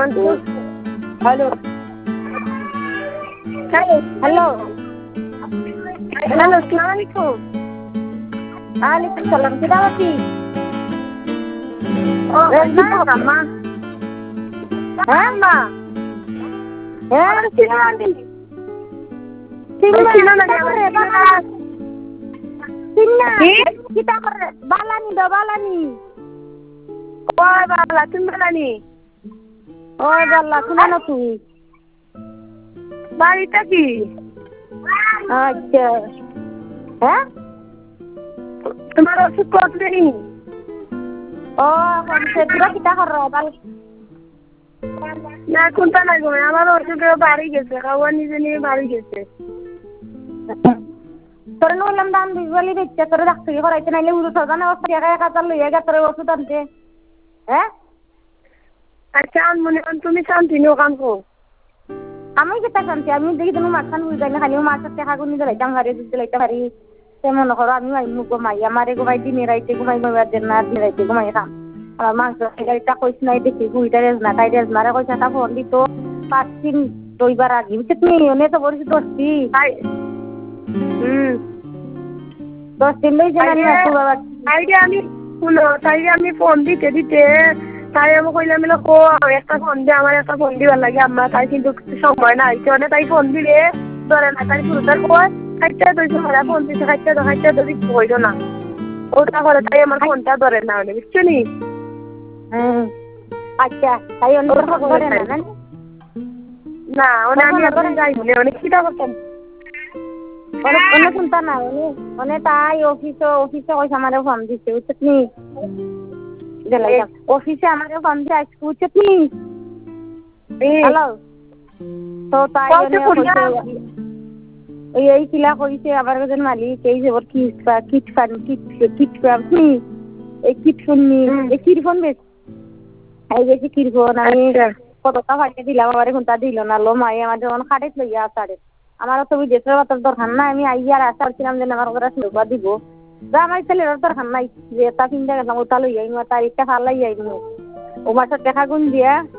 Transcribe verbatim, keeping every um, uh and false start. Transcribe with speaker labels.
Speaker 1: hello hello hello আসসালামু আলাইকুম ওয়ালাইকুম সালাম কি দাওয়াতি ও আম্মা হ্যাঁ মা হ্যাঁ চিনানি চিনা করে বালা চিনা কিটা করে বালানি দো বালানি ওই বালা তুমি বালানি ওই বালা শুনা না তুই বাড়িটা কি আচ্ছা হ্যাঁ তোমার ওষুধ কত দেরি ও কোন সে পুরা কিটা করে বাল না কোনটা নাই গো আমার ওষুধ বাড়ি গেছে খাওয়া নিজে নিয়ে বাড়ি গেছে তোর নলাম দাম বিজলি দিচ্ছে তোর ডাক্তারি করাইতে নাইলে উড়ো সজানা অবস্থা একা একা চাল লইয়া গে তোর ওষুধ আনতে হ্যাঁ আচ্ছা মনে কর তুমি শান্তি নিও কাম কো আমি কেটা শান্তি আমি দেখি তুমি মাছখান বুঝ যাই না খালি মাছের টাকা গুনি দিলাইতাম হারে দিতে লাইতে পারি তেমন করো আমি আইমু ঘুমাই আমারে ঘুমাই দিনে রাইতে ঘুমাই ঘুমাই দেন না দিনে রাইতে ঘুমাই খাম আর মাংস গাড়িটা কইস নাই দেখি বুইটা রেজ না তাই রেজ মারে কইছে তা ফোন দিত পাঁচ দিন দুইবার আগে তুমি এনে তো বলছি দশটি হুম দশ দিন লই জানি না তো বাবা তাইরে আমি শুনো তাইরে আমি ফোন দিতে দিতে তাই আমি কইলাম মিলা কো একটা ফোন দিয়ে আমার একটা ফোন দিবার লাগে আম্মা তাই কিন্তু সময় নাই কেন তাই ফোন দিলে ধরে না তাই পুরোটার কয় খাইতে দইছো মারা ফোন দিতে খাইতে তো খাইতে তো দিতে হইলো না ওটা করে তাই আমার ফোনটা ধরে না হলে বুঝছো নি হুম আচ্ছা তাই অন্য কথা ধরে না না না ওনে আমি এখন যাই বলে অনেক কিটা করতাম অনেক অনেক চিন্তা না অনেক অনেক তাই অফিসে অফিসে কইছে আমারে ফোন দিছে বুঝছনি অফিসে আমারে ফোন দিয়ে আজকে বুঝছনি হ্যালো তো তাই অনেক কইছে এই এই কিলা কইছে আবার একজন মালিক এই যে ওর kit kit fun kit kit আপনি এই কিট শুননি এই কিট ফোন বেশ এই যে কিট ফোন আমি কতটা ফাইতে দিলাম আমারে কোনটা দিল না লো মাই আমার যখন খাটেত লইয়া আসারে আমার তো বিদেশের কথা দরকার না আমি আইয়ার আশা করছিলাম যে আমার ঘরে শুরুবা দিব যা আমার ছেলের দরকার নাই যে তা চিন্তা করলাম ওটা লইয়া তারিখটা ফালাই যাইনি ও মাসের টাকা গুন দিয়া